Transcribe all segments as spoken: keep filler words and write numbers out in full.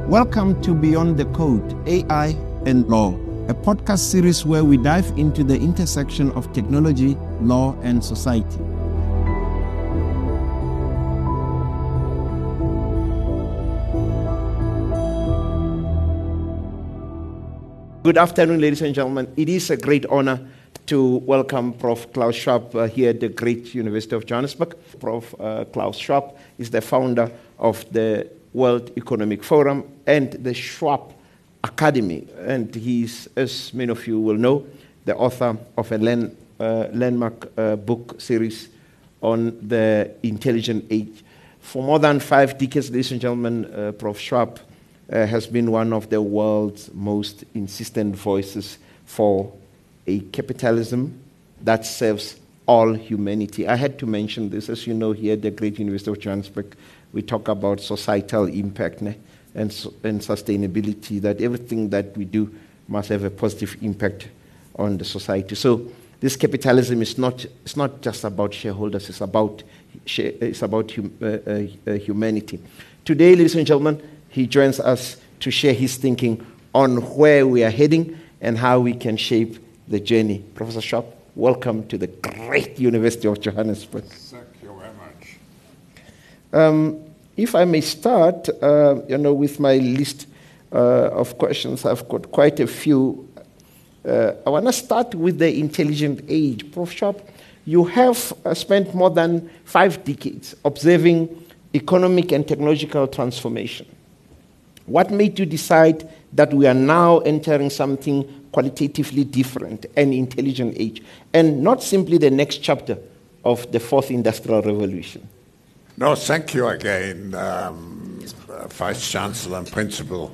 Welcome to Beyond the Code, A I and Law, a podcast series where we dive into the intersection of technology, law, and society. Good afternoon, ladies and gentlemen. It is a great honor to welcome Professor Klaus Schwab uh, here at the great University of Johannesburg. Professor Uh, Klaus Schwab is the founder of the World Economic Forum and the Schwab Academy. And he's, as many of you will know, the author of a land, uh, landmark uh, book series on the intelligent age. For more than five decades, ladies and gentlemen, uh, Professor Schwab uh, has been one of the world's most insistent voices for a capitalism that serves all humanity. I had to mention this. As you know, here at the great University of Johannesburg, we talk about societal impact ne, and, and sustainability, that everything that we do must have a positive impact on the society. So this capitalism is not, it's not just about shareholders, it's about, it's about hum, uh, uh, uh, humanity. Today, ladies and gentlemen, he joins us to share his thinking on where we are heading and how we can shape the journey. Professor Schwab, welcome to the great University of Johannesburg. Thank you very much. Um, if I may start, uh, you know, with my list uh, of questions, I've got quite a few. Uh, I want to start with the intelligent age. Professor Schwab, you have uh, spent more than five decades observing economic and technological transformation. What made you decide that we are now entering something qualitatively different, an intelligent age, and not simply the next chapter of the fourth industrial revolution? No, thank you again, um, Vice Chancellor and Principal.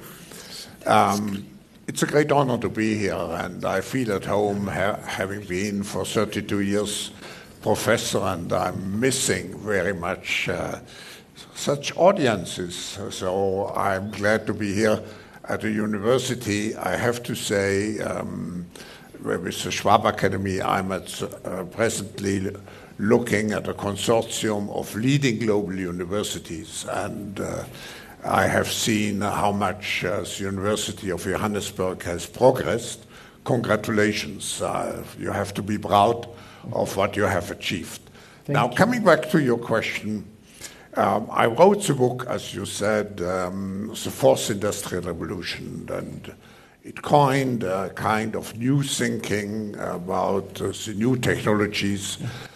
Um, it's a great honor to be here, and I feel at home ha- having been for thirty-two years professor, and I'm missing very much uh, such audiences. So I'm glad to be here at the university. I have to say, um, with the Schwab Academy, I'm at, uh, presently looking at a consortium of leading global universities, and uh, I have seen how much uh, the University of Johannesburg has progressed. Congratulations. Uh, you have to be proud of what you have achieved. Thank now, you. coming back to your question, Um, I wrote the book, as you said, um, The Fourth Industrial Revolution, and it coined a kind of new thinking about uh, the new technologies,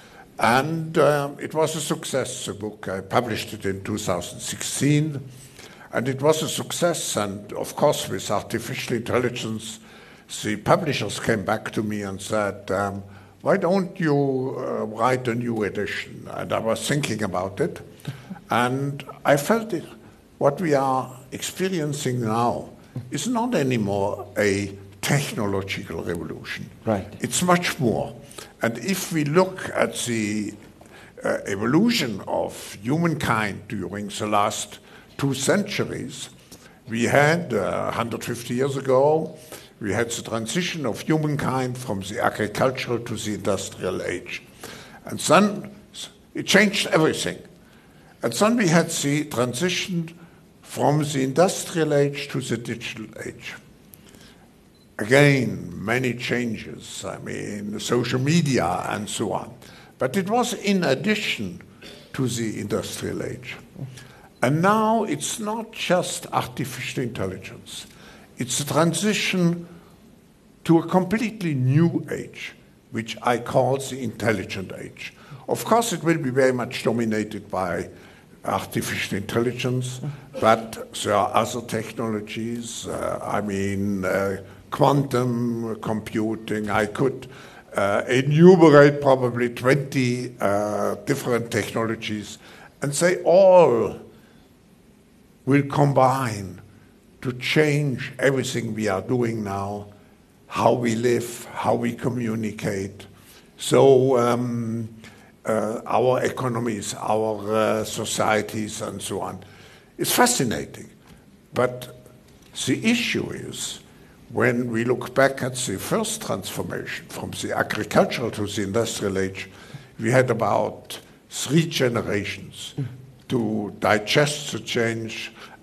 and um, it was a success, the book. I published it in two thousand sixteen, and it was a success, and of course with artificial intelligence, the publishers came back to me and said, um, why don't you uh, write a new edition? And I was thinking about it. And I felt it, what we are experiencing now is not anymore a technological revolution. Right. It's much more. And if we look at the uh, evolution of humankind during the last two centuries, we had uh, one hundred fifty years ago, we had the transition of humankind from the agricultural to the industrial age. And then it changed everything. And then we had the transition from the industrial age to the digital age. Again, many changes, I mean, social media and so on. But it was in addition to the industrial age. And now it's not just artificial intelligence. It's a transition to a completely new age, which I call the intelligent age. Of course, it will be very much dominated by artificial intelligence, but there are other technologies. Uh, I mean, uh, quantum computing. I could uh, enumerate probably twenty uh, different technologies, and they all will combine to change everything we are doing now, how we live, how we communicate. So um, uh, our economies, our uh, societies, and so on. It's fascinating. But the issue is, when we look back at the first transformation from the agricultural to the industrial age, we had about three generations to digest the change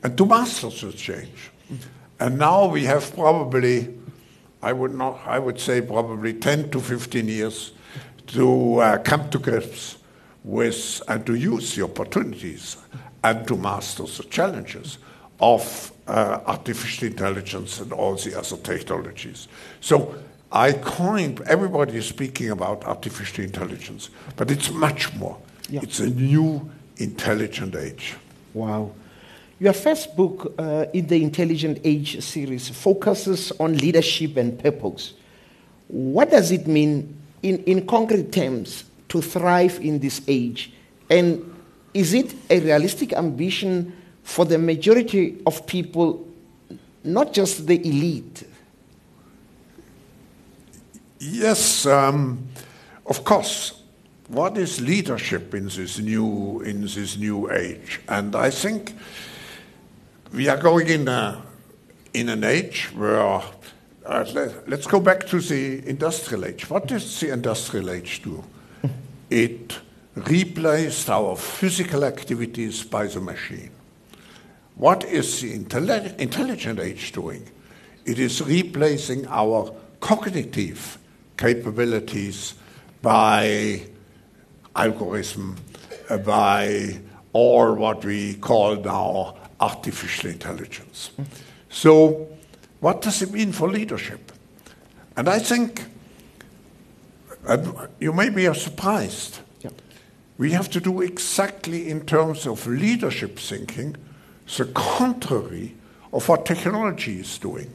and to master the change. And now we have probably, I would not, I would say probably ten to fifteen years to uh, come to grips with and to use the opportunities and to master the challenges of uh, artificial intelligence and all the other technologies. So I coined, everybody is speaking about artificial intelligence, but it's much more. Yeah. It's a new intelligent age. Wow. Your first book uh, in the Intelligent Age series focuses on leadership and purpose. What does it mean in, in concrete terms to thrive in this age? And is it a realistic ambition for the majority of people, not just the elite? Yes, um, of course. What is leadership in this new in this new age? And I think we are going in a, in an age where uh, let, let's go back to the industrial age. What does the industrial age do? It replaced our physical activities by the machine. What is the intelli- intelligent age doing? It is replacing our cognitive capabilities by algorithm, uh, by all what we call now artificial intelligence. Mm. So what does it mean for leadership? And I think, and you may be surprised, yeah. we have to do exactly in terms of leadership thinking the contrary of what technology is doing.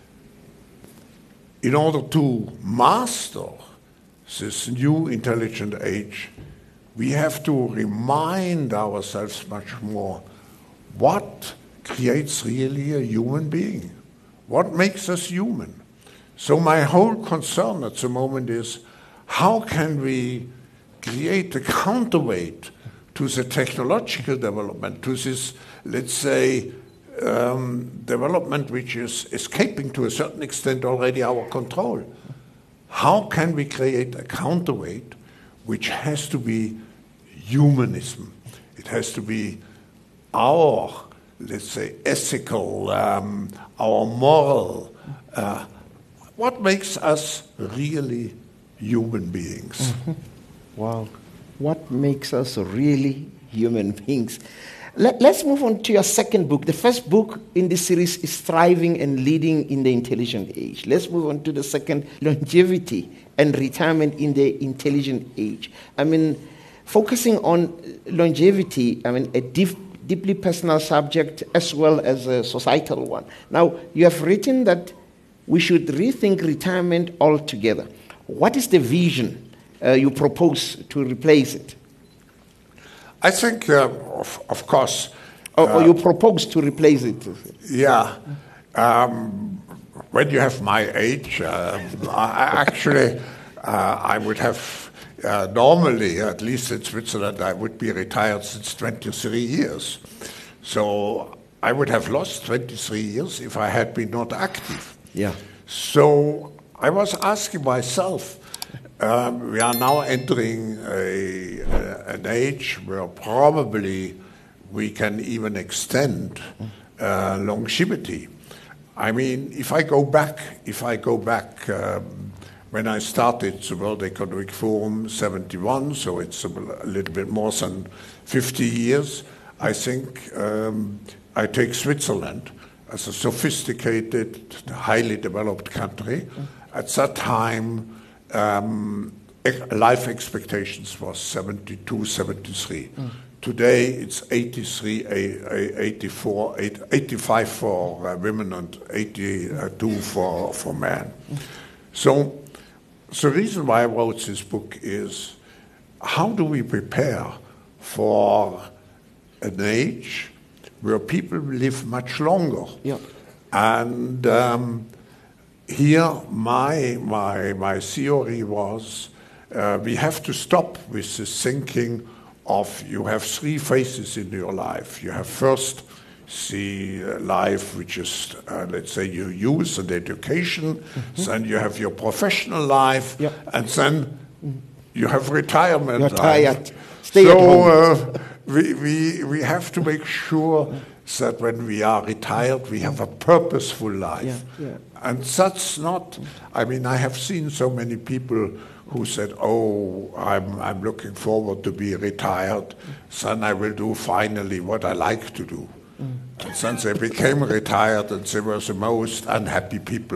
In order to master this new intelligent age, we have to remind ourselves much more what creates really a human being, what makes us human. So my whole concern at the moment is how can we create a counterweight to the technological development, to this, let's say, um, development which is escaping to a certain extent already our control. How can we create a counterweight which has to be humanism? It has to be our, let's say, ethical, um, our moral. Uh, what makes us really human beings? Mm-hmm. Wow. What makes us really human beings? Let, let's move on to your second book. The first book in this series is Thriving and Leading in the Intelligent Age. Let's move on to the second, Longevity and Retirement in the Intelligent Age. I mean, focusing on longevity, I mean, a deep, deeply personal subject as well as a societal one. Now, you have written that we should rethink retirement altogether. What is the vision uh, you propose to replace it? I think, uh, of, of course... Or, uh, or you propose to replace it? Yeah. Um, when you have my age, uh, I actually, uh, I would have, uh, normally, at least in Switzerland, I would be retired since twenty-three years. So I would have lost twenty-three years if I had been not active. Yeah. So I was asking myself, Um, we are now entering a, a, an age where probably we can even extend uh, longevity. I mean, if I go back, if I go back um, when I started the World Economic Forum, seventy-one, so it's a, a little bit more than fifty years. I think um, I take Switzerland as a sophisticated, highly developed country. At that time, Um, life expectations was seventy-two, seventy-three. Mm. Today it's eighty-three, eighty-four, eighty-five for uh, women and eighty-two for, for men. Mm. So the reason why I wrote this book is how do we prepare for an age where people live much longer? Yeah. And um, Here, my, my, my theory was uh, we have to stop with this thinking of you have three phases in your life. You have first the life which is, uh, let's say, your youth and education, mm-hmm. then you have your professional life, yeah. and then you have retirement You're life. Tired. Stay so at home. Uh, we, we, we have to make sure that when we are retired, we have a purposeful life. Yeah, yeah. And that's not, I mean, I have seen so many people who said, oh, I'm, I'm looking forward to be retired, then I will do finally what I like to do. Mm. And then they became retired and they were the most unhappy people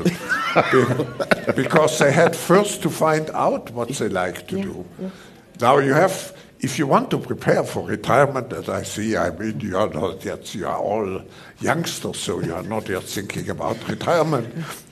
because they had first to find out what they like to yeah, do. Yeah. Now you have, if you want to prepare for retirement, as I see, I mean, you are not yet, you are all youngsters, so you are not yet thinking about retirement.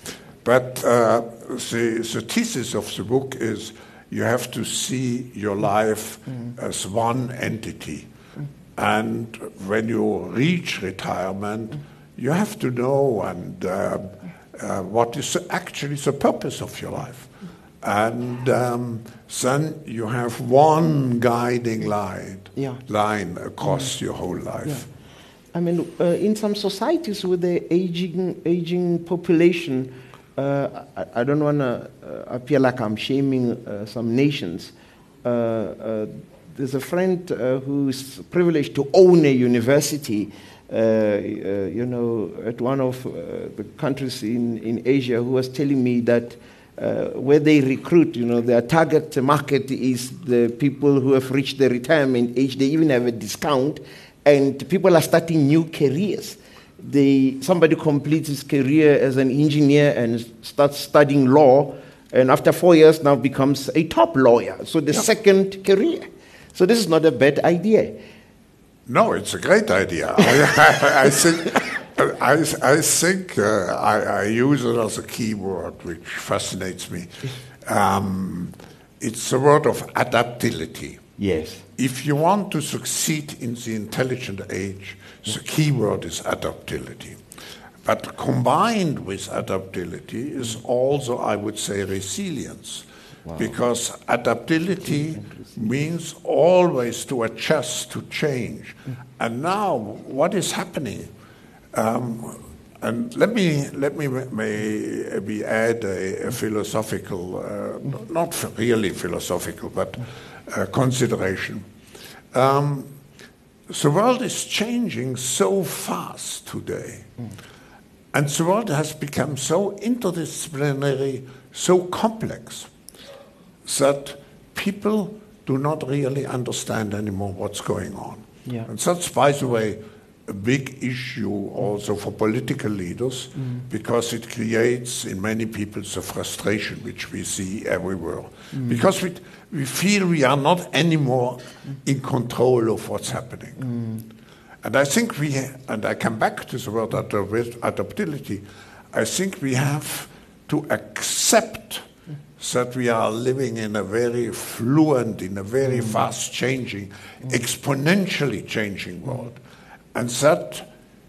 But uh, the, the thesis of the book is you have to see your life mm. as one entity. Mm. And when you reach retirement, mm. you have to know and uh, uh, what is actually the purpose of your life. And um, then you have one guiding line, yeah. line across mm. your whole life. Yeah. I mean, uh, in some societies with the aging, aging population, Uh, I, I don't want to uh, appear like I'm shaming uh, some nations. Uh, uh, there's a friend uh, who's privileged to own a university, uh, uh, you know, at one of uh, the countries in, in Asia, who was telling me that uh, where they recruit, you know, their target market is the people who have reached the retirement age. They even have a discount, and people are starting new careers. They, somebody completes his career as an engineer and starts studying law, and after four years now becomes a top lawyer. So the yeah. second career. So this is not a bad idea. No, it's a great idea. I, I, I think, I, I, think uh, I, I use it as a key word which fascinates me. Um, it's the word of adaptability. Yes. If you want to succeed in the intelligent age, the key word is adaptability. But combined with adaptability is also, I would say, resilience. Wow. Because adaptability means always to adjust, to change. Mm. And now, what is happening? Um, and let me let me maybe add a, a philosophical, uh, not really philosophical, but uh, consideration. Um, The world is changing so fast today, mm. and the world has become so interdisciplinary, so complex, that people do not really understand anymore what's going on. Yeah. And that's, by the way, a big issue also for political leaders, mm. because it creates in many people the frustration which we see everywhere. Mm. Because we, we feel we are not anymore in control of what's happening. Mm. And I think we, and I come back to the word adaptability, I think we have to accept that we are living in a very fluent, in a very mm. fast-changing, mm. exponentially changing world. And that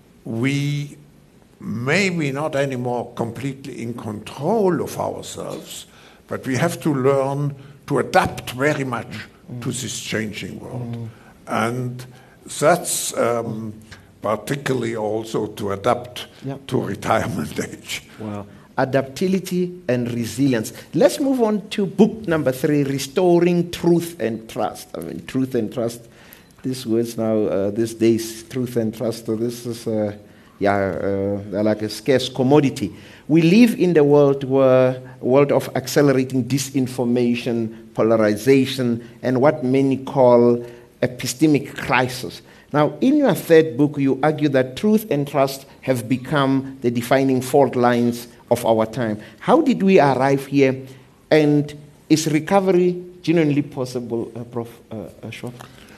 we may be not anymore completely in control of ourselves, but we have to learn to adapt very much mm. to this changing world. Mm. And that's um, particularly also to adapt yep. to retirement age. Wow. Adaptability and resilience. Let's move on to book number three, Restoring Truth and Trust. I mean, truth and trust. These words now, uh, these days, truth and trust, so this is, uh, yeah, uh, they're like a scarce commodity. We live in the world where, a world of accelerating disinformation, polarization, and what many call epistemic crisis. Now, in your third book, you argue that truth and trust have become the defining fault lines of our time. How did we arrive here, and is recovery genuinely possible, uh, Professor Uh, Schwab?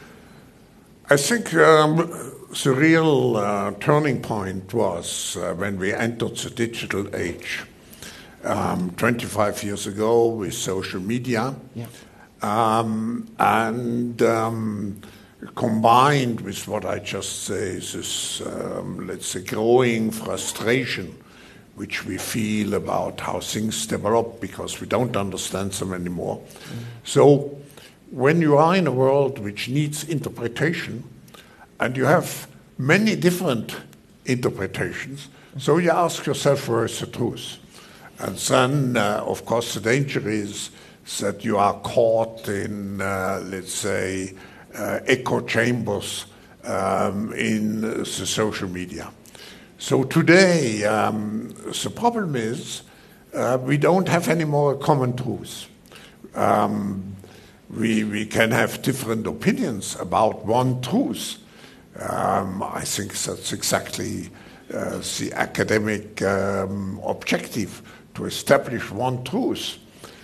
I think um, the real uh, turning point was uh, when we entered the digital age. Um, twenty-five years ago with social media, yeah. um, and um, combined with what I just say, this, um, let's say, growing frustration which we feel about how things develop because we don't understand them anymore. Mm. So when you are in a world which needs interpretation, and you have many different interpretations, so you ask yourself, where is the truth? And then, uh, of course, the danger is that you are caught in, uh, let's say, uh, echo chambers um, in the social media. So today, um, the problem is uh, we don't have any more common truths. Um, we, we can have different opinions about one truth. Um, I think that's exactly uh, the academic um, objective, to establish one truth.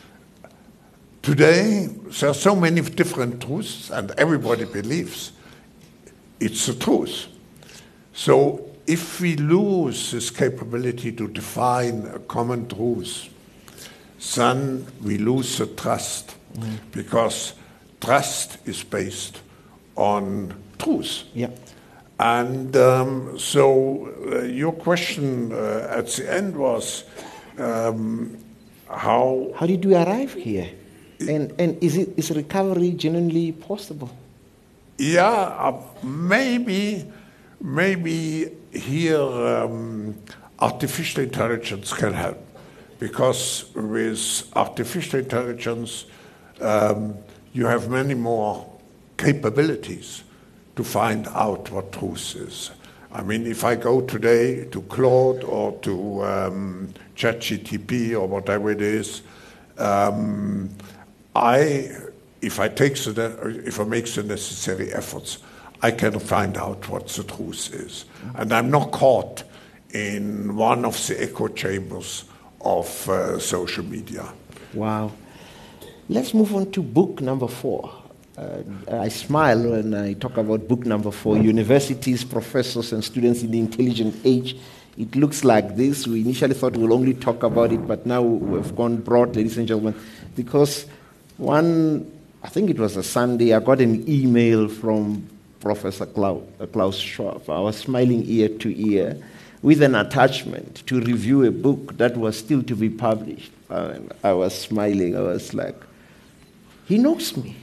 Today, there are so many different truths, and everybody believes it's the truth. So if we lose this capability to define a common truth, then we lose the trust, mm. because trust is based on truth. Yeah. And um, so uh, your question uh, at the end was um, how... How did we arrive here? And, and is, it, is recovery genuinely possible? Yeah, uh, maybe, maybe here um, artificial intelligence can help. Because with artificial intelligence, um, you have many more capabilities to find out what truth is. I mean, if I go today to Claude or to um, ChatGPT or whatever it is, um, I, if I take the, if I make the necessary efforts, I can find out what the truth is, and I'm not caught in one of the echo chambers of uh, social media. Wow. Let's move on to book number four. Uh, I smile when I talk about book number four, Universities, Professors, and Students in the Intelligent Age. It looks like this. We initially thought we'll only talk about it, but now we've gone broad, ladies and gentlemen, because one, I think it was a Sunday, I got an email from Professor Klaus, uh, Klaus Schwab. I was smiling ear to ear with an attachment to review a book that was still to be published. Uh, I was smiling. I was like, he knows me.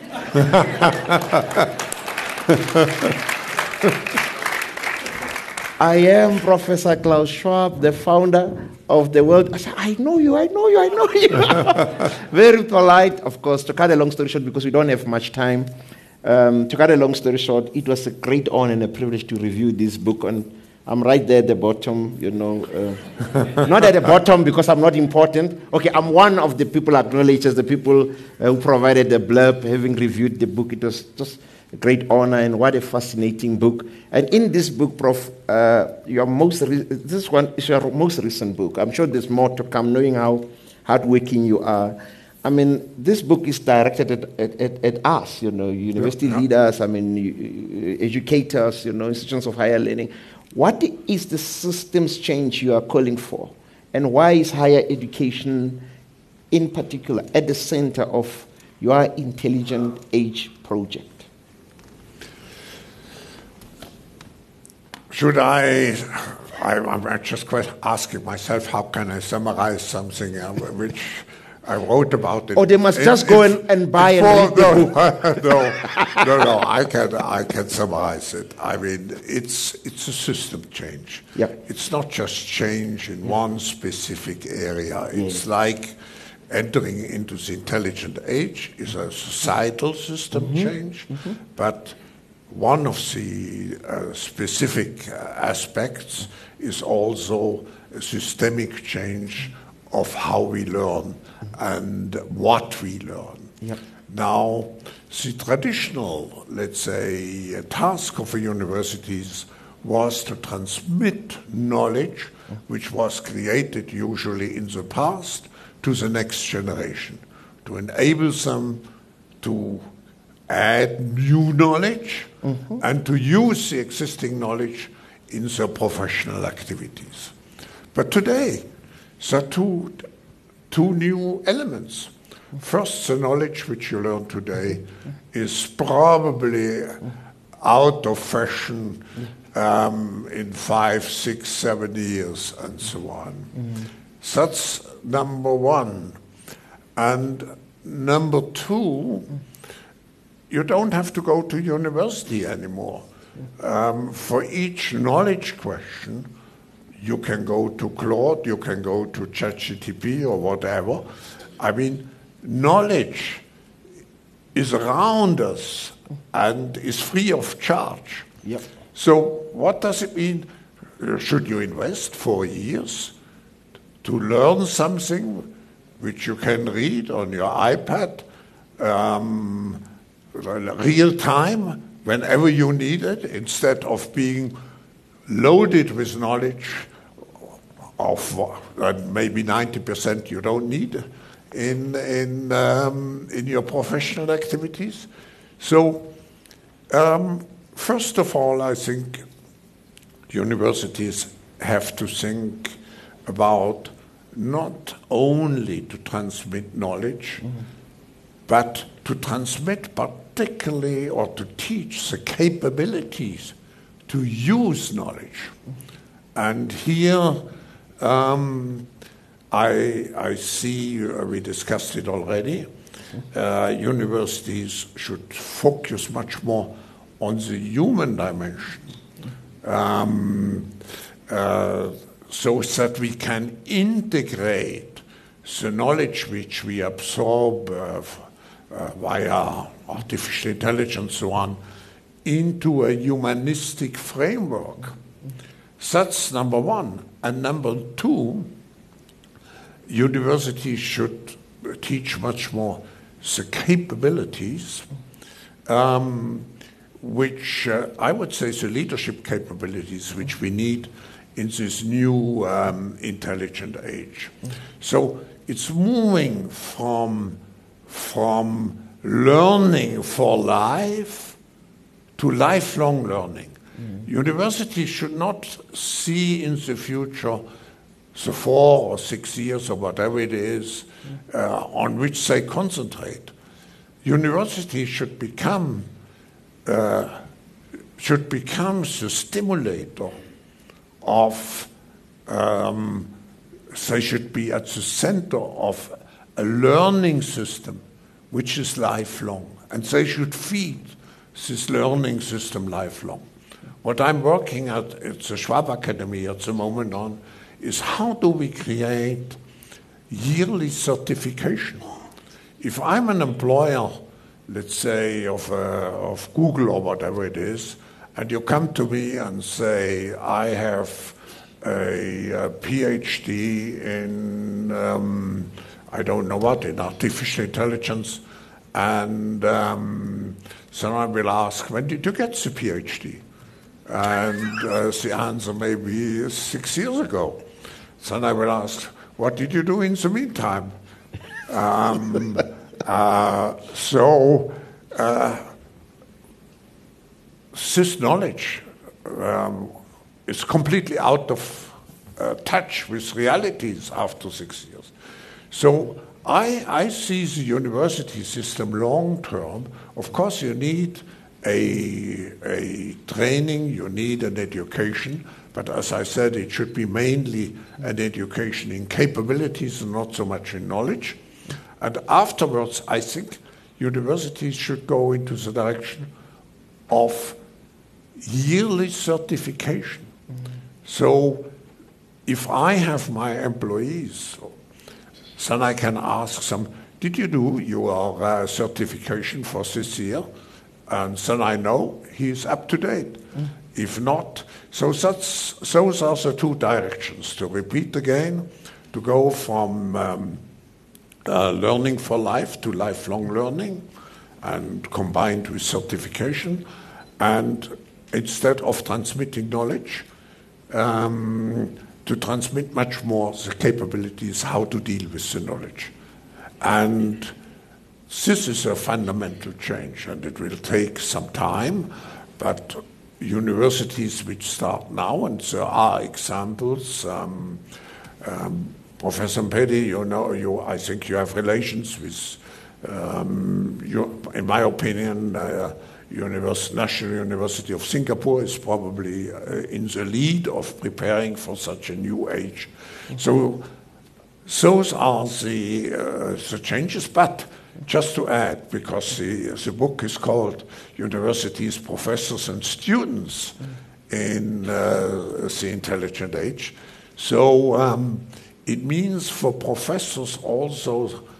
I am Professor Klaus Schwab, the founder of the World. I said, I know you, I know you, I know you. Very polite, of course. To cut a long story short, because we don't have much time, um, to cut a long story short, it was a great honor and a privilege to review this book. And I'm right there at the bottom, you know. Uh, not at the bottom because I'm not important. Okay, I'm one of the people acknowledged as the people uh, who provided the blurb, having reviewed the book. It was just a great honor, and what a fascinating book. And in this book, Prof, uh, your most re- this one is your most recent book. I'm sure there's more to come, knowing how hardworking you are. I mean, this book is directed at, at, at, at us, you know, university yeah. leaders, I mean, educators, you know, institutions of higher learning. What is the systems change you are calling for? And why is higher education, in particular, at the center of your Intelligent Age project? Should I, I, I'm just quite asking myself, how can I summarize something uh, which I wrote about it? Or they must in, just go in, and buy and read the no, book. no, no, no, I can, I can summarize it. I mean, it's, it's a system change. Yep. It's not just change in yep. one specific area. It's yeah. like entering into the intelligent age is a societal system mm-hmm. change, mm-hmm. but one of the uh, specific uh, aspects is also a systemic change of how we learn and what we learn. Yep. Now, the traditional, let's say, task of the universities was to transmit knowledge which was created usually in the past to the next generation, to enable them to add new knowledge mm-hmm. and to use the existing knowledge in their professional activities. But today, there are two, two new elements. First, the knowledge which you learn today is probably out of fashion um, in five, six, seven years and so on. Mm-hmm. That's number one. And number two, you don't have to go to university anymore. Um, for each knowledge question, you can go to Claude, you can go to ChatGPT or whatever. I mean, knowledge is around us and is free of charge. Yep. So what does it mean? Uh, Should you invest four years to learn something which you can read on your iPad, um, real time, whenever you need it, instead of being loaded with knowledge of uh, maybe ninety percent you don't need in, in, um, in your professional activities? So, um, first of all, I think universities have to think about not only to transmit knowledge, mm-hmm. but to transmit particularly or to teach the capabilities to use knowledge. And here um, I, I see, uh, we discussed it already, uh, universities should focus much more on the human dimension. Um, uh, so that we can integrate the knowledge which we absorb uh, uh, via artificial intelligence and so on into a humanistic framework. That's number one. And number two, universities should teach much more the capabilities um, which uh, I would say the leadership capabilities which we need in this new um, intelligent age. So it's moving from, from learning for life to lifelong learning. Mm. Universities should not see in the future the four or six years or whatever it is uh, on which they concentrate. Universities should become uh, should become the stimulator of, um, they should be at the center of a learning system which is lifelong, and they should feed this learning system lifelong. What I'm working at at the Schwab Academy at the moment on is how do we create yearly certification. If I'm an employer, let's say of, uh, of Google or whatever it is, and you come to me and say, I have a, a PhD in, um, I don't know what, in artificial intelligence, and um, someone will ask, when did you get the PhD? And uh, the answer may be six years ago. Then I will ask, what did you do in the meantime? Um, uh, so, uh, this knowledge um, is completely out of uh, touch with realities after six years. So I, I see the university system long term. Of course, you need a, a training, you need an education, but as I said, it should be mainly an education in capabilities and not so much in knowledge. And afterwards, I think universities should go into the direction of yearly certification. Mm-hmm. So if I have my employees, then I can ask them, did you do your uh, certification for this year? And then I know he's up to date. Mm-hmm. If not, so that's, those are the two directions, to repeat again, to go from um, uh, learning for life to lifelong learning, and combined with certification, and instead of transmitting knowledge, um, to transmit much more the capabilities how to deal with the knowledge. And this is a fundamental change, and it will take some time, but universities which start now, and there are examples, um, um, Professor Mpedi, you know, you, I think you have relations with, um, you, in my opinion, uh, Univers- National University of Singapore is probably uh, in the lead of preparing for such a new age. Mm-hmm. So those are the, uh, the changes, but just to add, because the, the book is called Universities, Professors and Students mm-hmm. in uh, the Intelligent Age. So um, it means for professors also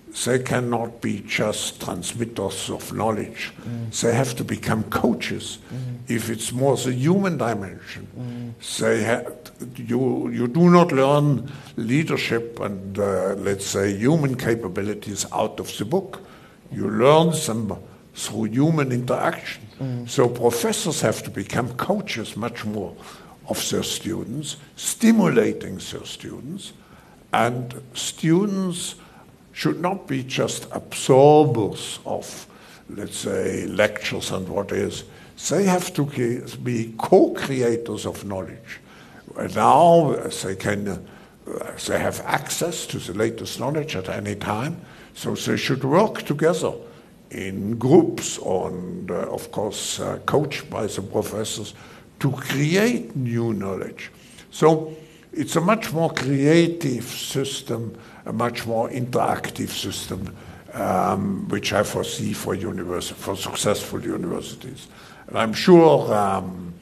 they cannot be just transmitters of knowledge. Mm. They have to become coaches. Mm. If it's more the human dimension, mm. they have, you, you do not learn leadership and, uh, let's say, human capabilities out of the book. You learn them through human interaction. Mm. So professors have to become coaches much more of their students, stimulating their students, and students should not be just absorbers of, let's say, lectures and what is. They have to be co-creators of knowledge. Now they can, uh, they have access to the latest knowledge at any time, so they should work together in groups, and uh, of course uh, coached by the professors to create new knowledge. So it's a much more creative system, a much more interactive system, um, which I foresee for university, for successful universities. And I'm sure um,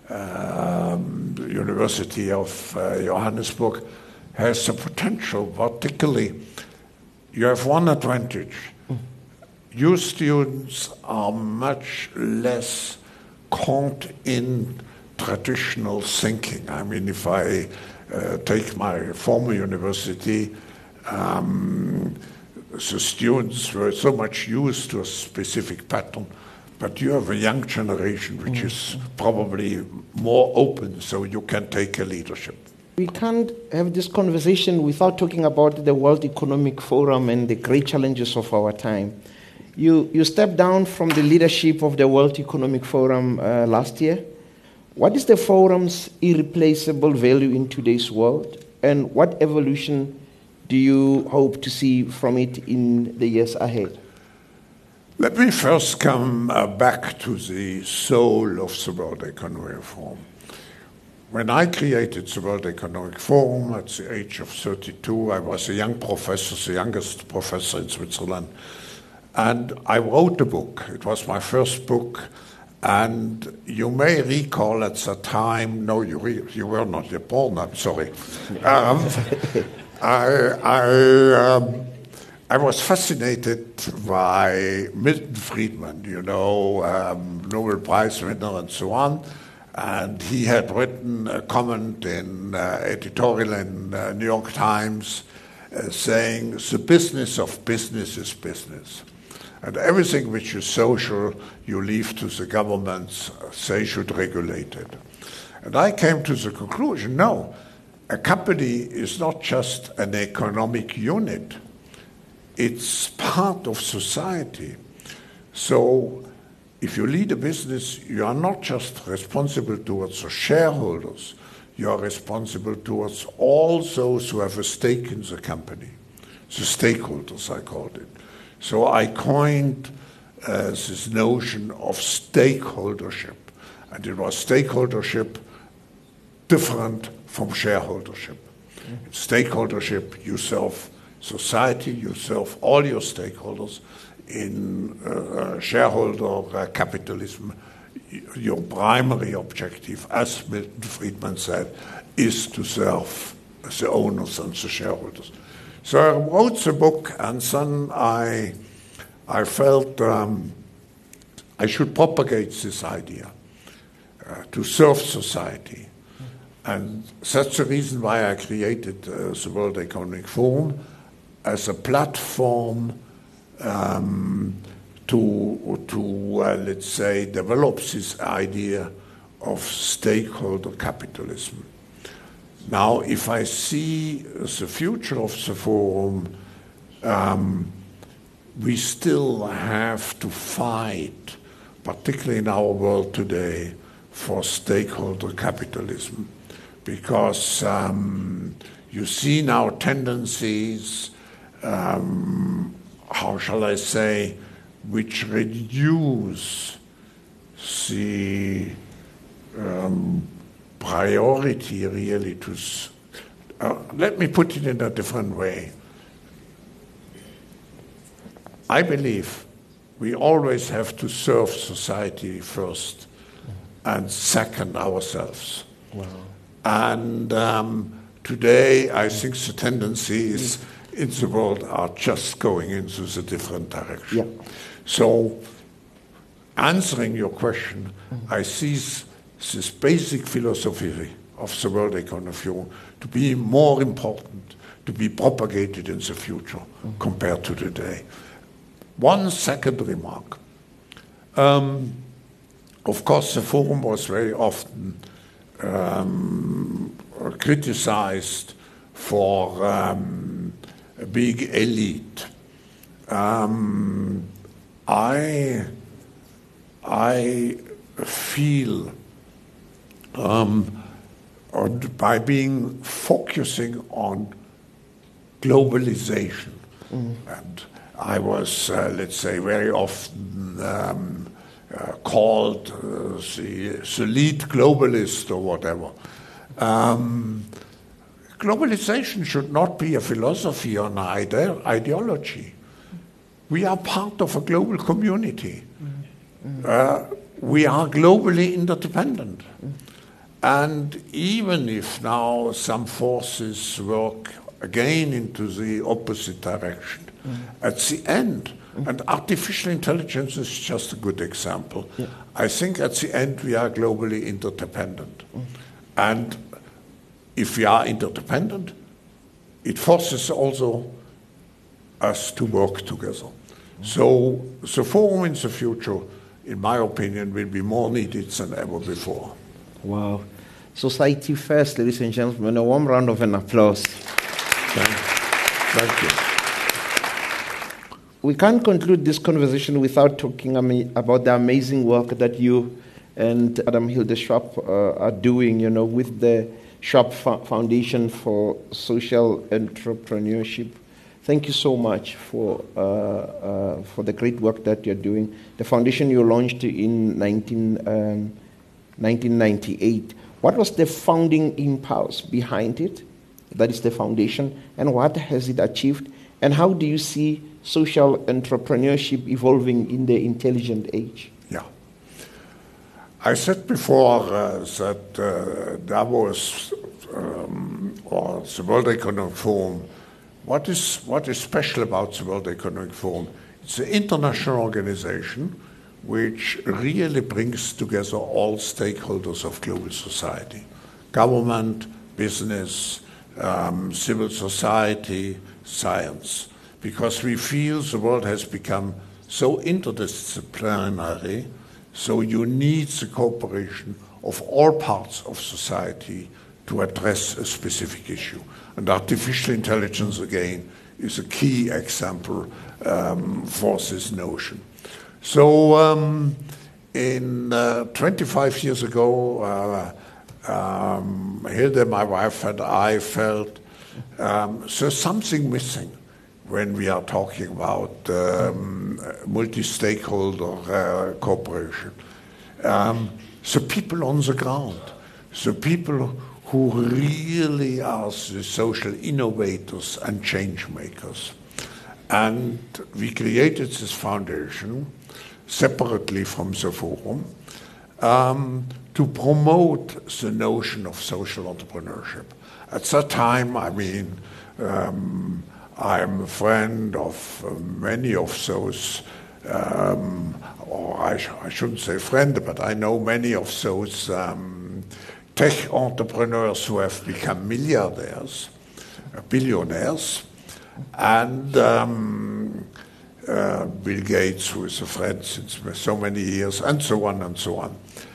um, the University of uh, Johannesburg has the potential, particularly, you have one advantage. Mm. You students are much less caught in traditional thinking. I mean, if I uh, take my former university, um, the students were so much used to a specific pattern, but you have a young generation which mm. is probably more open, so you can take a leadership. We can't have this conversation without talking about the World Economic Forum and the great challenges of our time. You, you stepped down from the leadership of the World Economic Forum uh, last year. What is the forum's irreplaceable value in today's world, and what evolution do you hope to see from it in the years ahead? Let me first come uh, back to the soul of the World Economic Forum. When I created the World Economic Forum at the age of thirty-two, I was a young professor, the youngest professor in Switzerland, and I wrote a book. It was my first book, and you may recall at the time, no, you, re, you were not yet born, I'm sorry. Um, I, I, um, I was fascinated by Milton Friedman, you know, um, Nobel Prize winner and so on. And he had written a comment in uh, editorial in uh, New York Times uh, saying, the business of business is business. And everything which is social, you leave to the governments, they should regulate it. And I came to the conclusion, no, a company is not just an economic unit. It's part of society. So if you lead a business, you are not just responsible towards the shareholders, you are responsible towards all those who have a stake in the company. The stakeholders, I called it. So I coined uh, this notion of stakeholdership. And it was stakeholdership different from shareholdership. Mm-hmm. Stakeholdership, you serve society, you serve all your stakeholders. In uh, shareholder uh, capitalism, your primary objective, as Milton Friedman said, is to serve the owners and the shareholders. So I wrote the book, and then I, I felt um, I should propagate this idea uh, to serve society. And that's the reason why I created uh, the World Economic Forum as a platform Um, to, to uh, let's say, develop this idea of stakeholder capitalism. Now, if I see the future of the forum, um, we still have to fight, particularly in our world today, for stakeholder capitalism, because um, you see now tendencies um, how shall I say, which reduce the um, priority really to, uh, let me put it in a different way. I believe we always have to serve society first and second ourselves. Wow. And um, today I think the tendency is in the world are just going into the different direction. Yeah. So, answering your question, mm-hmm. I see this basic philosophy of the World Economic Forum to be more important, to be propagated in the future mm-hmm. compared to today. One second remark. Um, of course, the forum was very often um, criticized for um, a big elite. Um, I, I feel um, by being focusing on globalization, mm. and I was, uh, let's say, very often um, uh, called uh, the, the lead globalist or whatever. Um, globalization should not be a philosophy or an ide ideology. We are part of a global community. Mm. Uh, we are globally interdependent. Mm. And even if now some forces work again into the opposite direction, mm. at the end, mm. and artificial intelligence is just a good example, yeah. I think at the end we are globally interdependent. Mm. And if we are interdependent, it forces also us to work together. Mm. So the forum in the future, in my opinion, will be more needed than ever before. Wow. Society first, ladies and gentlemen. A warm round of an applause. Thank, thank you. We can't conclude this conversation without talking about the amazing work that you and Madam Hilde Schwab uh, are doing, you know, with the Schwab Foundation for Social Entrepreneurship. Thank you so much for uh, uh, for the great work that you're doing. The foundation you launched in nineteen ninety-eight. What was the founding impulse behind it? That is the foundation. And what has it achieved? And how do you see social entrepreneurship evolving in the intelligent age? Yeah. I said before uh, that uh, Davos um, or the World Economic Forum, what is, what is special about the World Economic Forum? It's an international organization which really brings together all stakeholders of global society. Government, business, um, civil society, science. Because we feel the world has become so interdisciplinary, so you need the cooperation of all parts of society to address a specific issue. And artificial intelligence, again, is a key example um, for this notion. So um, in uh, twenty-five years ago, uh, um, Hilde, my wife, and I felt um, there's something missing when we are talking about um, multi-stakeholder uh, cooperation. Um, the people on the ground, the people who really are the social innovators and change makers. And we created this foundation separately from the forum, um, to promote the notion of social entrepreneurship. At that time, I mean, um, I'm a friend of uh, many of those, um, or I, sh I shouldn't say friend, but I know many of those um, tech entrepreneurs who have become milliardaires, uh, billionaires, and um, Uh, Bill Gates, who is a friend since so many years, and so on and so on.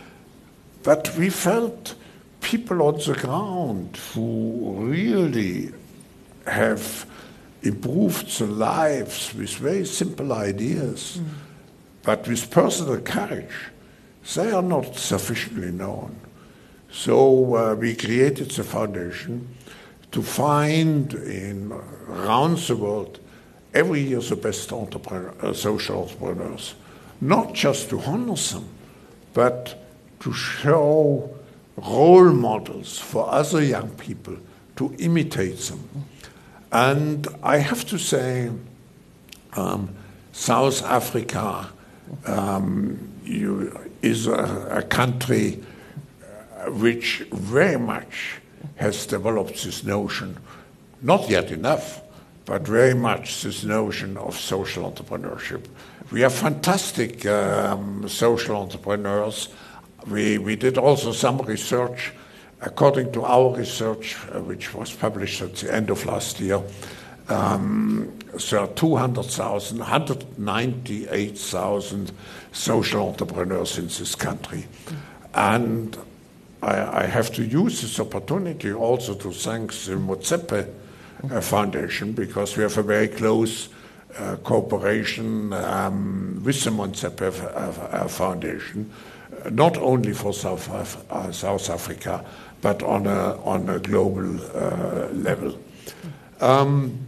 But we felt people on the ground who really have improved the lives with very simple ideas, mm. but with personal courage, they are not sufficiently known. So uh, we created the foundation to find in around the world every year the best entrepreneur, uh, social entrepreneurs, not just to honor them, but to show role models for other young people to imitate them. And I have to say, um, South Africa um, you, is a, a country uh, which very much has developed this notion, not yet enough, but very much this notion of social entrepreneurship. We have fantastic um, social entrepreneurs. We, we did also some research. According to our research, uh, which was published at the end of last year, um, there are two hundred thousand, one hundred ninety-eight thousand social entrepreneurs in this country. And I, I have to use this opportunity also to thank the Motsepe uh, Foundation, because we have a very close uh, cooperation um, with the Motsepe uh, Foundation, uh, not only for South, Af uh, South Africa, but on a, on a global uh, level. Um,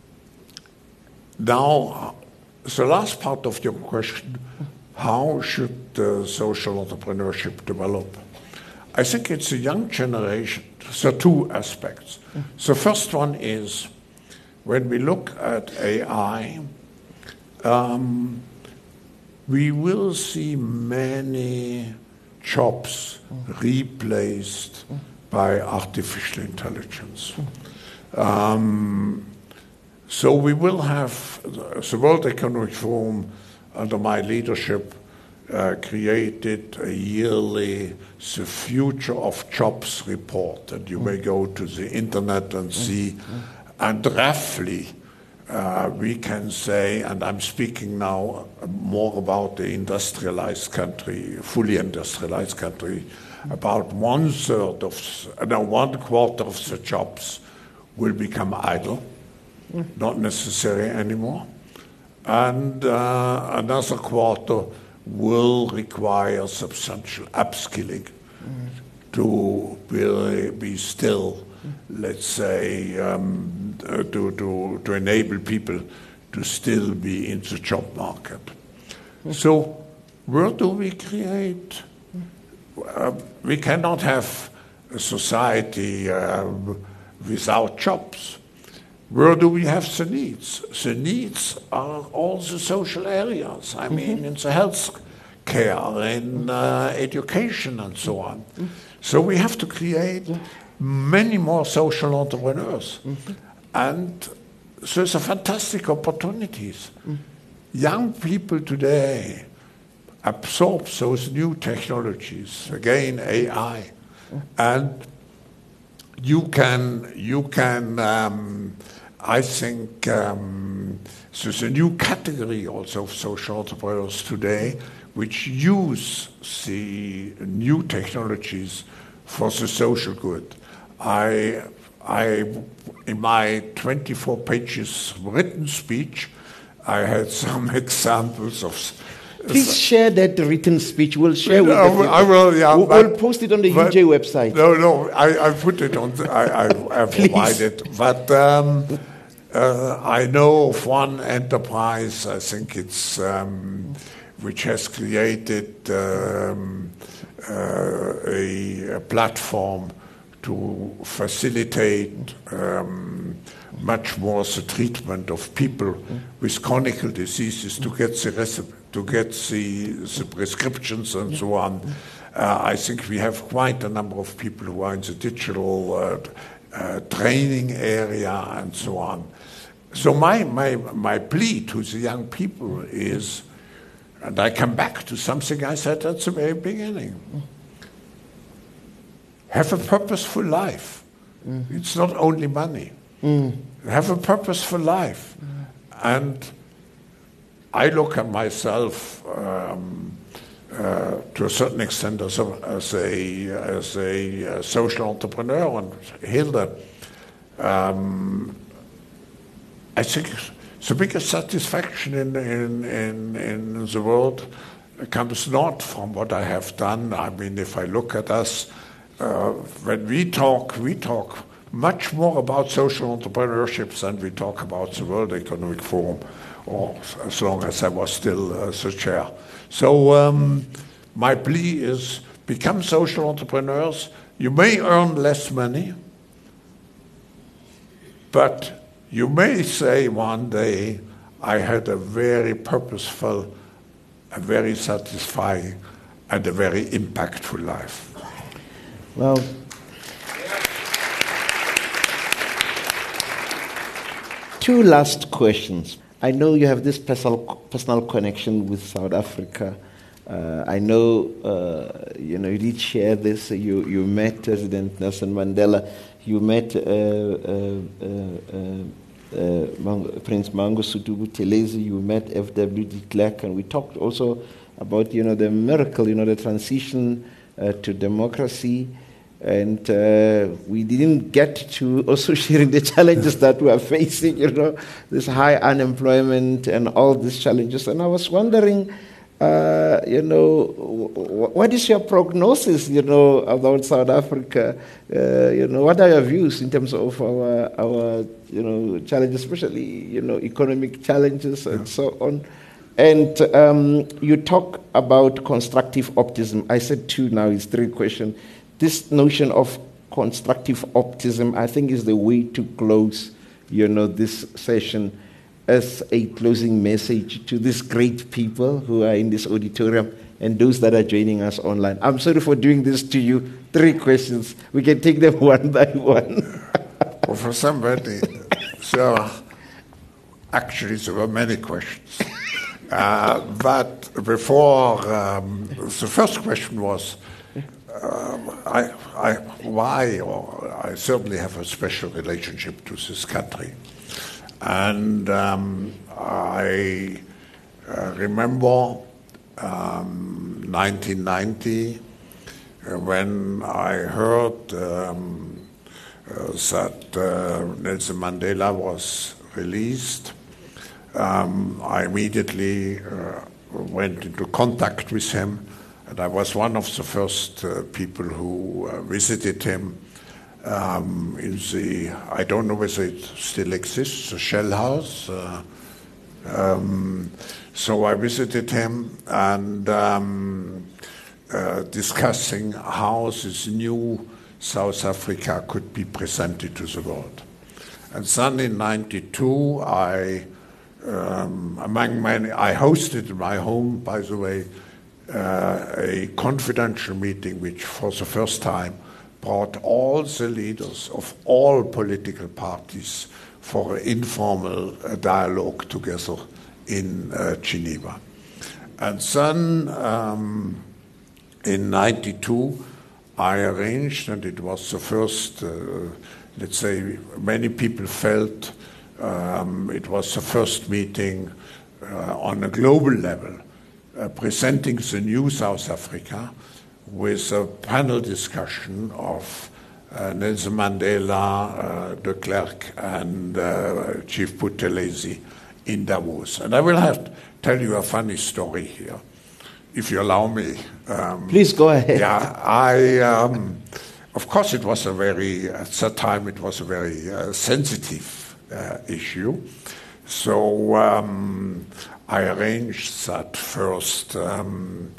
now, the last part of your question, how should uh, social entrepreneurship develop? I think it's a young generation. So two aspects. The first one is, when we look at A I, um, we will see many jobs replaced by artificial intelligence. Um, so we will have the World Economic Forum, under my leadership, uh, created a yearly the Future of Jobs report, and you may go to the internet and see, and roughly uh, we can say, and I'm speaking now more about the industrialized country, fully industrialized country, about one third of, no, one quarter of the jobs will become idle, not necessary anymore, and uh, another quarter will require substantial upskilling to be, be still, let's say, um, to, to, to enable people to still be in the job market. So where do we create? Uh, we cannot have a society uh, without jobs. Where do we have the needs? The needs are all the social areas. I mean, mm-hmm. in the health care, in uh, education, and so on. Mm-hmm. So we have to create many more social entrepreneurs. Mm-hmm. And so there's a fantastic opportunities. Mm-hmm. Young people today absorb those new technologies, again, A I, mm-hmm. and you can, you can um, I think um, there's a new category also of social entrepreneurs today which use the new technologies for the social good. I, I, in my twenty-four pages written speech, I had some examples of. Please share that written speech. We'll share with no, the I will, yeah. We'll, but, we'll post it on the but, U J website. No, no, I, I put it on, the, I, I, I provided. But um, uh, I know of one enterprise, I think it's, um, which has created um, uh, a, a platform to facilitate um, much more the treatment of people with chronic diseases to get the recipe, to get the, the prescriptions and so on. Uh, I think we have quite a number of people who are in the digital uh, uh, training area and so on. So my, my, my plea to the young people is, and I come back to something I said at the very beginning, have a purposeful life. Mm-hmm. It's not only money. Mm. Have a purposeful life. Mm. And I look at myself um, uh, to a certain extent as a, as a, as a uh, social entrepreneur, and Hilde, um, I think the biggest satisfaction in, in, in, in the world comes not from what I have done. I mean, if I look at us, uh, when we talk, we talk much more about social entrepreneurship than we talk about the World Economic Forum, or as long as I was still uh, the chair. So um, my plea is, become social entrepreneurs. You may earn less money, but you may say one day, I had a very purposeful, a very satisfying, and a very impactful life. Well, Two last questions. I know you have this personal, personal connection with South Africa. Uh, I know, uh, you know, you did share this. You, you met President Nelson Mandela. You met uh, uh, uh, uh, Mang- Prince Mangosuthu Buthelezi. You met F W de Klerk, and we talked also about, you know, the miracle, you know, the transition uh, to democracy. And uh, we didn't get to also sharing the challenges that we are facing, you know, this high unemployment and all these challenges. And I was wondering, uh, you know, w- what is your prognosis, you know, about South Africa? Uh, you know, what are your views in terms of our, our, you know, challenges, especially, you know, economic challenges and yeah. so on? And um, you talk about constructive optimism. I said two, now it's three questions. This notion of constructive optimism, I think, is the way to close, you know, this session as a closing message to these great people who are in this auditorium and those that are joining us online. I'm sorry for doing this to you. Three questions. We can take them one by one. Well, for somebody, so actually there were many questions. Uh, but before, um, the first question was, Um, I, I, why, or I certainly have a special relationship to this country. And um, I uh, remember um, nineteen ninety uh, when I heard um, uh, that uh, Nelson Mandela was released. Um, I immediately uh, went into contact with him. And I was one of the first uh, people who uh, visited him um, in the, I don't know whether it still exists, the Shell House. Uh, um, so I visited him and um, uh, discussing how this new South Africa could be presented to the world. And then in ninety-two, I, um, among many, I hosted in my home, by the way, Uh, a confidential meeting which for the first time brought all the leaders of all political parties for an informal uh, dialogue together in uh, Geneva. And then um, in ninety-two I arranged, and it was the first, uh, let's say, many people felt um, it was the first meeting uh, on a global level Uh, presenting the new South Africa with a panel discussion of uh, Nelson Mandela, uh, de Klerk, and uh, Chief Buthelezi in Davos. And I will have to tell you a funny story here, if you allow me. Um, Please go ahead. Yeah, I, um, of course it was a very, at that time it was a very uh, sensitive uh, issue. So um, I arranged that first um,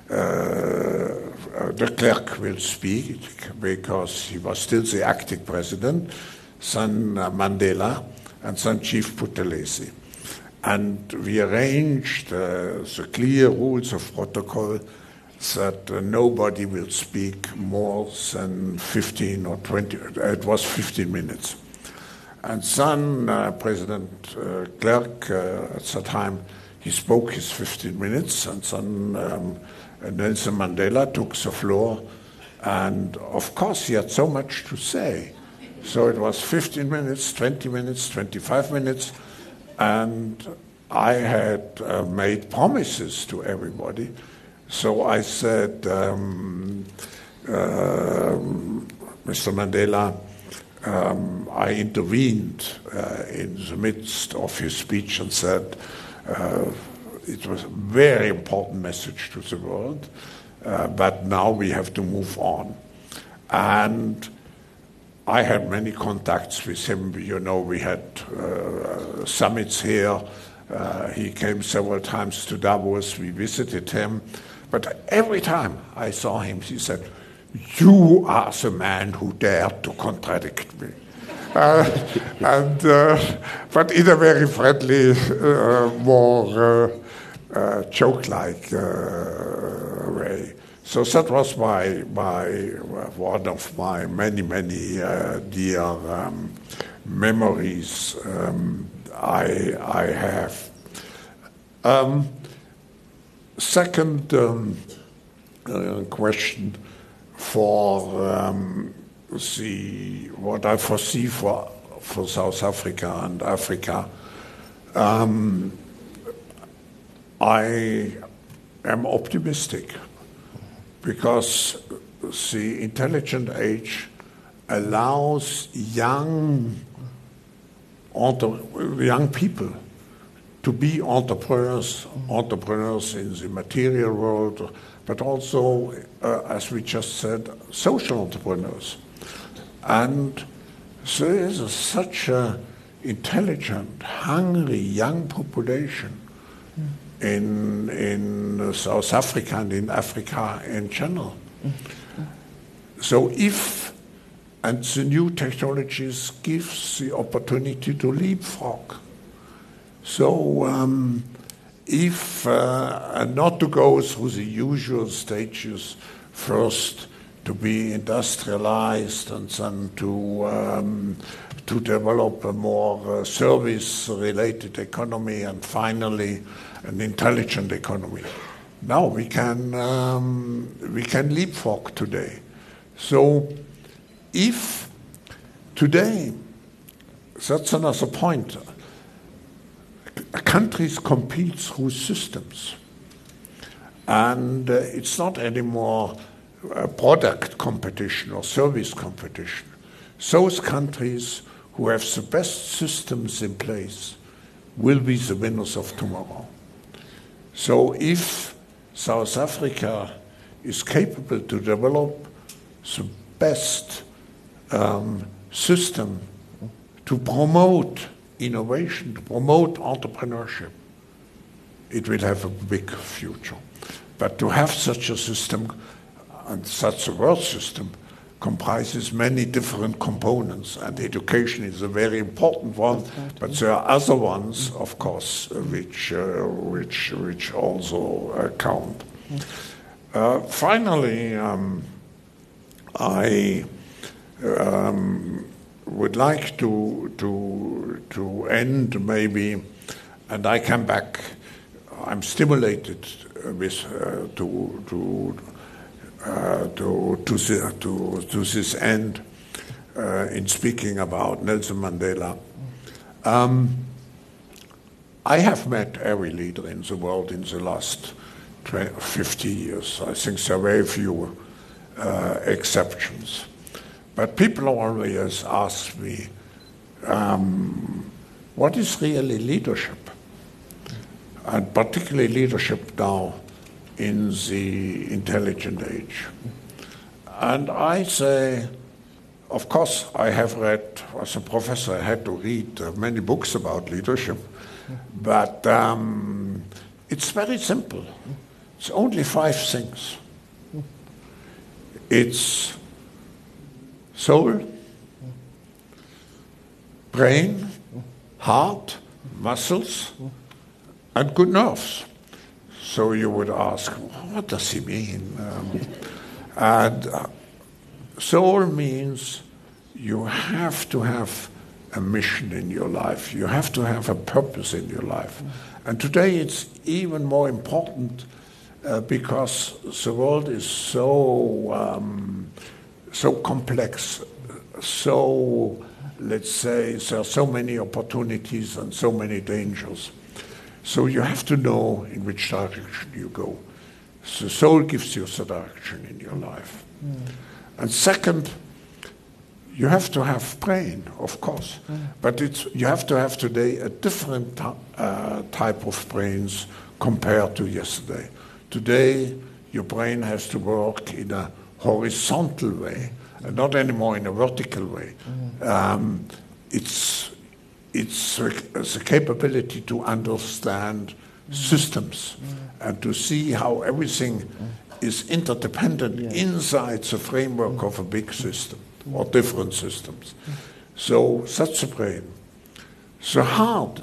uh, de Klerk will speak because he was still the acting president, then uh, Mandela, and then Chief Buthelezi. And we arranged uh, the clear rules of protocol that uh, nobody will speak more than fifteen or twenty, it was fifteen minutes. And then uh, President uh, Klerk, uh, at that time, he spoke his fifteen minutes, and then um, Nelson Mandela took the floor, and of course he had so much to say. So it was fifteen minutes, twenty minutes, twenty-five minutes, and I had uh, made promises to everybody. So I said, um, uh, Mister Mandela, Um, I intervened uh, in the midst of his speech and said uh, it was a very important message to the world, uh, but now we have to move on. And I had many contacts with him. You know, we had uh, summits here. Uh, he came several times to Davos. We visited him. But every time I saw him, he said, "You are the man who dared to contradict me." Uh, and, uh, but in a very friendly, uh, more uh, uh, joke-like uh, way. So that was my, my one of my many, many uh, dear um, memories um, I, I have. Um, second um, uh, question for um, the, what I foresee for, for South Africa and Africa. Um, I am optimistic because the intelligent age allows young, young people to be entrepreneurs, entrepreneurs in the material world, but also, uh, as we just said, social entrepreneurs. And so there is a, such an intelligent, hungry young population in, in South Africa and in Africa in general. So if, and the new technologies gives the opportunity to leapfrog. So um, if, uh, and not to go through the usual stages, first to be industrialized and then to, um, to develop a more uh, service-related economy and finally an intelligent economy. Now we can, um, we can leapfrog today. So if today, that's another point, countries compete through systems. And uh, it's not anymore a product competition or service competition. Those countries who have the best systems in place will be the winners of tomorrow. So if South Africa is capable to develop the best um, system to promote innovation, to promote entrepreneurship, it will have a big future. But to have such a system, and such a world system, comprises many different components, and education is a very important one, but there are other ones, of course, which, uh, which, which also uh, count. Uh, finally, um, I um, would like to, to, to end maybe, and I come back, I'm stimulated with, uh, to, to Uh, to, to, to, to this end uh, in speaking about Nelson Mandela. Um, I have met every leader in the world in the last fifty years. I think there are very few uh, exceptions. But people always ask me, um, what is really leadership? And particularly leadership now in the intelligent age. And I say, of course, I have read, as a professor, I had to read uh, many books about leadership, but um, it's very simple. It's only five things. It's soul, brain, heart, muscles, and good nerves. So you would ask, what does he mean? Um, and uh, soul means you have to have a mission in your life. You have to have a purpose in your life. And today it's even more important uh, because the world is so, um, so complex, so, let's say, there are so many opportunities and so many dangers. So you have to know in which direction you go. The soul gives you the direction in your life. Mm. And second, you have to have brain, of course. Mm. But it's, you have to have today a different uh, type of brains compared to yesterday. Today, your brain has to work in a horizontal way, and not anymore in a vertical way. Mm. Um, it's it's the capability to understand mm. systems mm. and to see how everything mm. is interdependent yes. inside the framework mm. of a big system mm. or different systems. Mm. So that's the brain. The heart,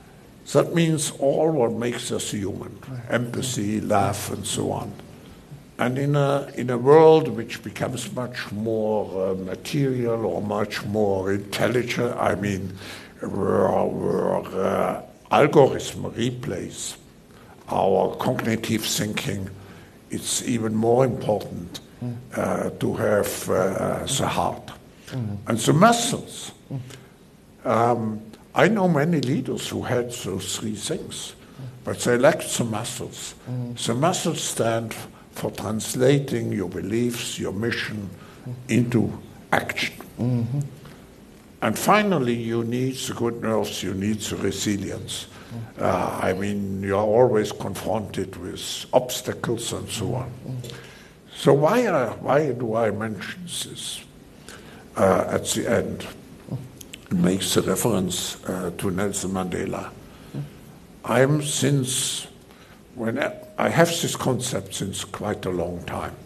that means all what makes us human, empathy, love, and so on. And in a, in a world which becomes much more uh, material or much more intelligent, I mean, where, where uh, algorithm replace our cognitive thinking, it's even more important uh, to have uh, the heart. Mm. And the muscles. Um, I know many leaders who had those three things, but they lacked the muscles. Mm. The muscles stand for translating your beliefs, your mission, into action. Mm-hmm. And finally, you need the good nerves, you need the resilience. Uh, I mean, you are always confronted with obstacles and so on. So why, uh, why do I mention this uh, at the end? It makes a reference uh, to Nelson Mandela. I'm since, when I, I have this concept since quite a long time.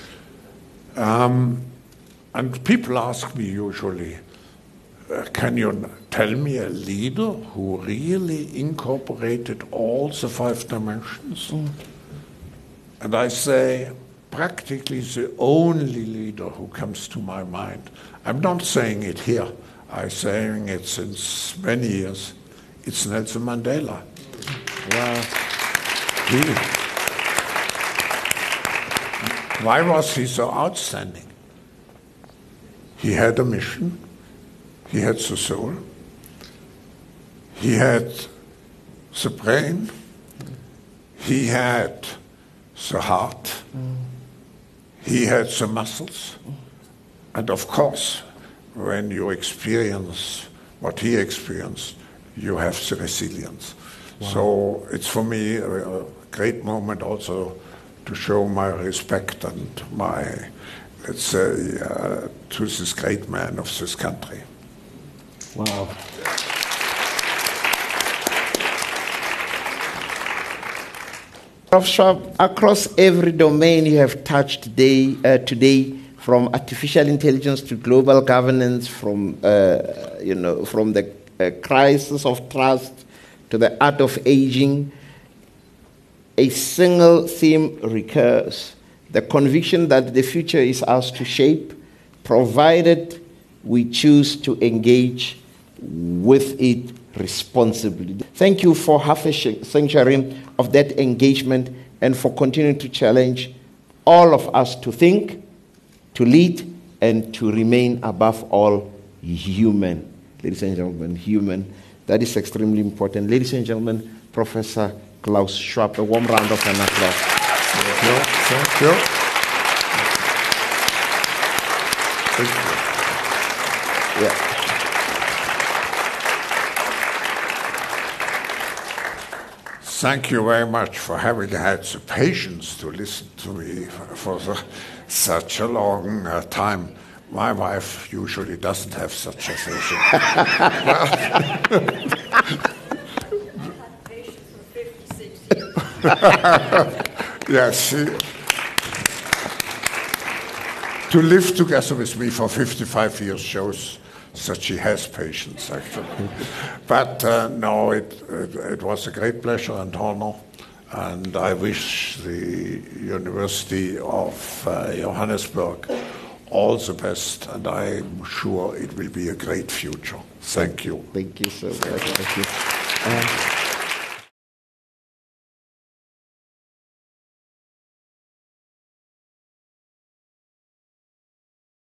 Um, and people ask me usually, Uh, can you tell me a leader who really incorporated all the five dimensions? Mm. And I say, practically the only leader who comes to my mind, I'm not saying it here, I'm saying it since many years, it's Nelson Mandela. Wow. He, why was he so outstanding? He had a mission. He had the soul, he had the brain, he had the heart, mm. he had the muscles, mm. and of course, when you experience what he experienced, you have the resilience. Wow. So it's for me a, a great moment also to show my respect and my, let's say, uh, to this great man of this country. Wow. Professor Schwab, across every domain you have touched today, uh, today, from artificial intelligence to global governance, from uh, you know, from the uh, crisis of trust to the art of aging, a single theme recurs: the conviction that the future is ours to shape, provided we choose to engage with it responsibly. Thank you for half a century of that engagement and for continuing to challenge all of us to think, to lead, and to remain above all human. Ladies and gentlemen, human. That is extremely important. Ladies and gentlemen, Professor Klaus Schwab, a warm round of applause. Thank you. Thank you. Thank you. Yeah. Thank you very much for having had the patience to listen to me for the, such a long uh, time. My wife usually doesn't have such a patience. Yes. She, to live together with me for fifty-five years shows that she has patience, actually. But uh, no, it, it, it was a great pleasure and honor, and I wish the University of uh, Johannesburg all the best, and I'm sure it will be a great future. Thank you. Thank you so much. Thank you. Um,